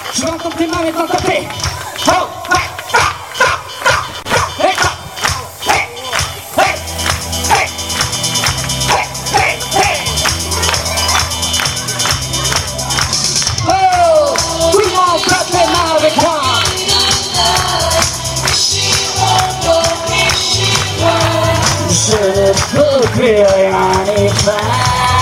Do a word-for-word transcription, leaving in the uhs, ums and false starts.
Je veux entendre tes mains maintenant taper. Oh, ouais. Je ne peux plus rien y faire.